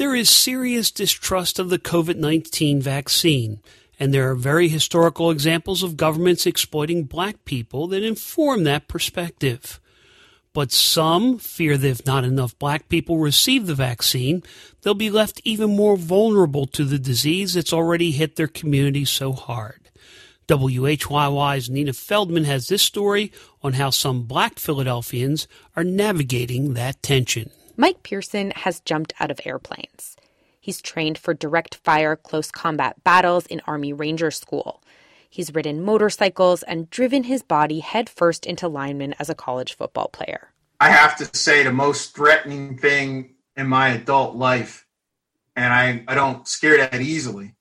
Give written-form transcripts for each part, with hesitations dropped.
There is serious distrust of the COVID-19 vaccine, and there are very historical examples of governments exploiting black people that inform that perspective. But some fear that if not enough black people receive the vaccine, they'll be left even more vulnerable to the disease that's already hit their community so hard. WHYY's Nina Feldman has this story on how some black Philadelphians are navigating that tension. Mike Pearson has jumped out of airplanes. He's trained for direct fire close combat battles in Army Ranger School. He's ridden motorcycles and driven his body headfirst into linemen as a college football player. I have to say the most threatening thing in my adult life, and I don't scare that easily,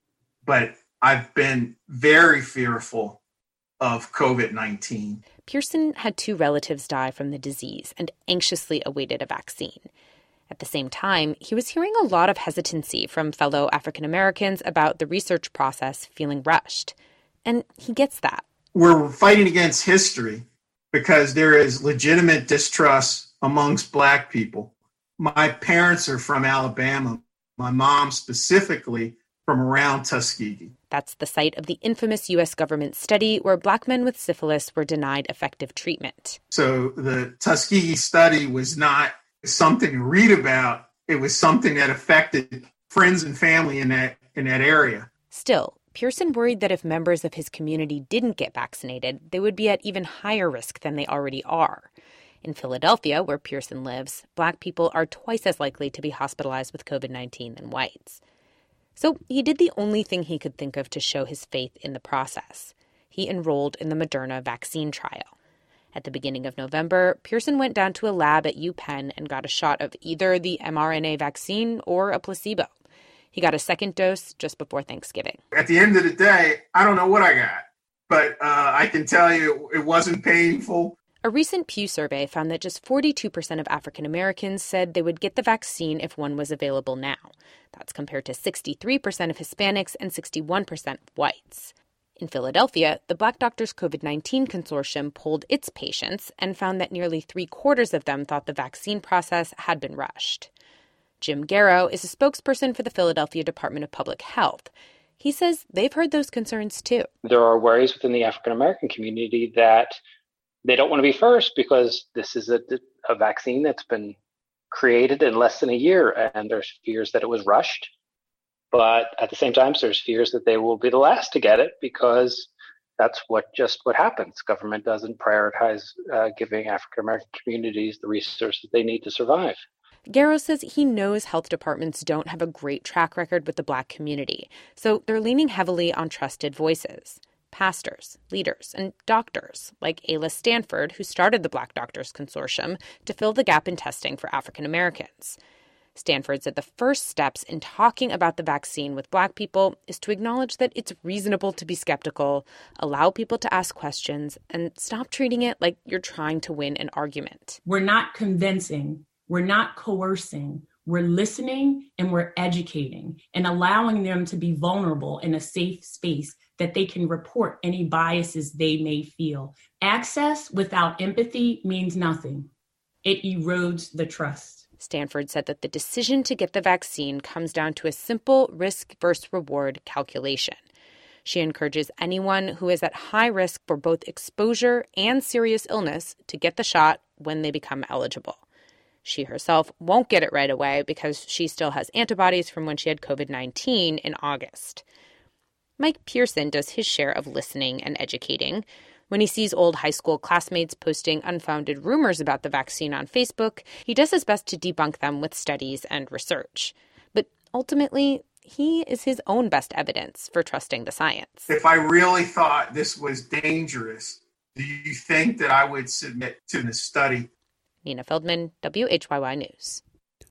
but I've been very fearful of COVID-19. Pearson had 2 relatives die from the disease and anxiously awaited a vaccine. At the same time, he was hearing a lot of hesitancy from fellow African Americans about the research process feeling rushed. And he gets that. We're fighting against history because there is legitimate distrust amongst black people. My parents are from Alabama, my mom specifically from around Tuskegee. That's the site of the infamous U.S. government study where black men with syphilis were denied effective treatment. So the Tuskegee study was not something to read about. It was something that affected friends and family in that area. Still, Pearson worried that if members of his community didn't get vaccinated, they would be at even higher risk than they already are. In Philadelphia, where Pearson lives, black people are twice as likely to be hospitalized with COVID-19 than whites. So he did the only thing he could think of to show his faith in the process. He enrolled in the Moderna vaccine trial. At the beginning of November, Pearson went down to a lab at UPenn and got a shot of either the mRNA vaccine or a placebo. He got a second dose just before Thanksgiving. At the end of the day, I don't know what I got, but I can tell you it wasn't painful. A recent Pew survey found that just 42% of African Americans said they would get the vaccine if one was available now. That's compared to 63% of Hispanics and 61% of whites. In Philadelphia, the Black Doctors COVID-19 Consortium polled its patients and found that nearly 3/4 of them thought the vaccine process had been rushed. Jim Garrow is a spokesperson for the Philadelphia Department of Public Health. He says they've heard those concerns too. There are worries within the African American community that they don't want to be first because this is a vaccine that's been created in less than a year, and there's fears that it was rushed. But at the same time, there's fears that they will be the last to get it because that's what happens. Government doesn't prioritize giving African American communities the resources they need to survive. Garrow says he knows health departments don't have a great track record with the black community, so they're leaning heavily on trusted voices. Pastors, leaders, and doctors like Ayla Stanford, who started the Black Doctors Consortium to fill the gap in testing for African Americans. Stanford said the first steps in talking about the vaccine with black people is to acknowledge that it's reasonable to be skeptical, allow people to ask questions, and stop treating it like you're trying to win an argument. We're not convincing. We're not coercing. We're listening and we're educating and allowing them to be vulnerable in a safe space that they can report any biases they may feel. Access without empathy means nothing. It erodes the trust. Stanford said that the decision to get the vaccine comes down to a simple risk versus reward calculation. She encourages anyone who is at high risk for both exposure and serious illness to get the shot when they become eligible. She herself won't get it right away because she still has antibodies from when she had COVID-19 in August. Mike Pearson does his share of listening and educating. When he sees old high school classmates posting unfounded rumors about the vaccine on Facebook, he does his best to debunk them with studies and research. But ultimately, he is his own best evidence for trusting the science. If I really thought this was dangerous, do you think that I would submit to the study? Nina Feldman, WHYY News.